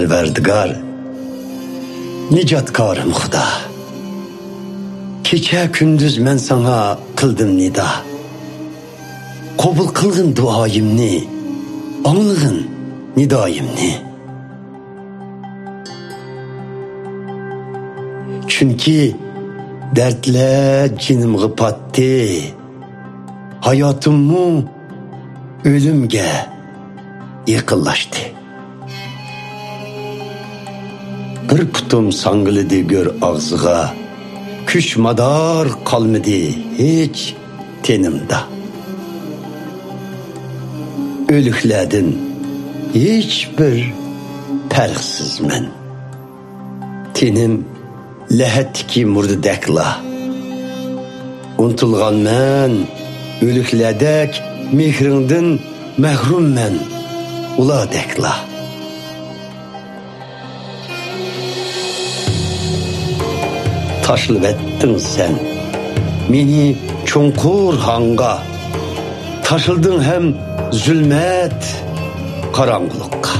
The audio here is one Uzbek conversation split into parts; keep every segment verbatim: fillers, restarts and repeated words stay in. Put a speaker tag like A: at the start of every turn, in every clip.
A: Parvardigar, Nijatkorim Xudo. Kecha kunduz men sana qildim nida. Qabul qilgin duoyimni, anglagin nidoyimni. Chunki dardlar jinimga patdi. Hayotimni o'limga yaqinlashdi. Bir putum sangilidi gör ağzıga, kuch mador qolmadi hech tenimda. O'liklardan hech bir farqsizman. Tenim lahatki murdadakla. Unutilgan men o'liklardek mehringdan mahrumman ulardakla. Taşılıp ettin sen meni çonkur hanga. Taşıldın hem zulmet karanlıkka.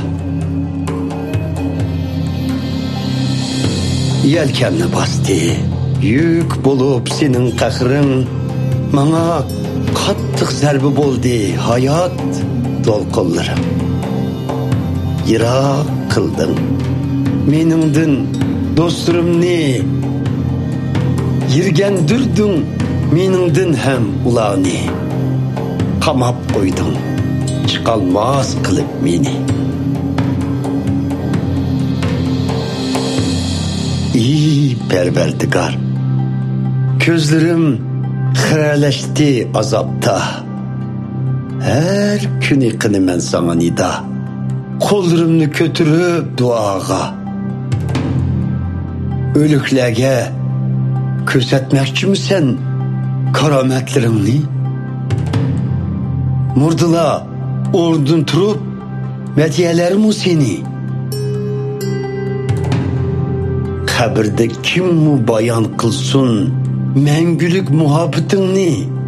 A: Yelkenni bastı yük bulup senin qahrin. Bana qattiq zarbi bo'ldi hayot dolqinlarim. Yiroq qilding meningdin do'stlarimni. Yirgendirdin meningdin hem ularni. Qamab qo'yding chiqolmas qilib meni. Ey Parvardigar, ko'zlarim xiralashdi azobda. Her kun yiqinaman sana nida. Qo'llarimni ko'tarib duoga. O'liklarga ko'rsatmoqchimisan karomatlaringni? Murdilar o'rnidan turib madiyalarim seni. Qabrda kim mu bayon qilsin mangulik muhabbatingni?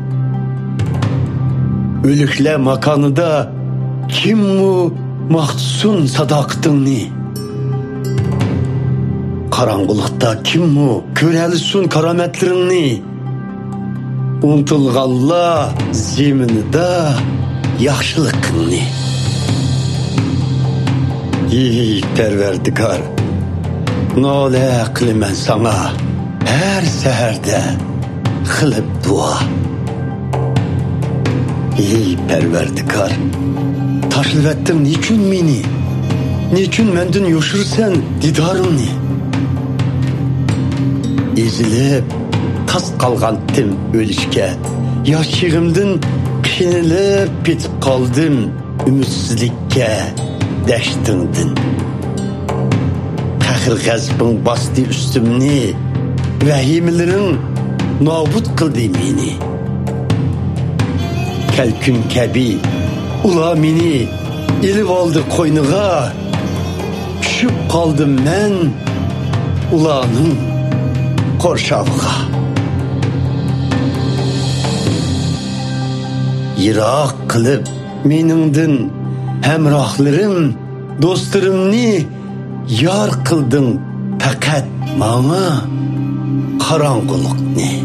A: O'liklar makonida kim mu maqtsun sadoqatingni? Qarang'uliqda kim mu ko'ralisun karomatlaringni? Unutilganlar zeminida yaxshiligingni. Ey Parvardigar, nola qilaman sana her seherda qilib duo. Ey Parvardigar, tashlab etding nechun meni? Nechun mendan yoshirsan didoringni? Ezilib tas qalgandim o'lishga. Yoshligimdan qiynalib ketib qoldim umidsizlikka dashtingdin. Qahr g'azbing bosdi ustimni. Vahimalaring nobud qildi meni. Kalkun kabi ular meni ilib oldi qo'yniga. Tushib qoldim men ularning qo'rshavga. Yiroq qilib meningdin hamrohlarim, do'stlarimni yor qilding faqat manga qarang'uliqni.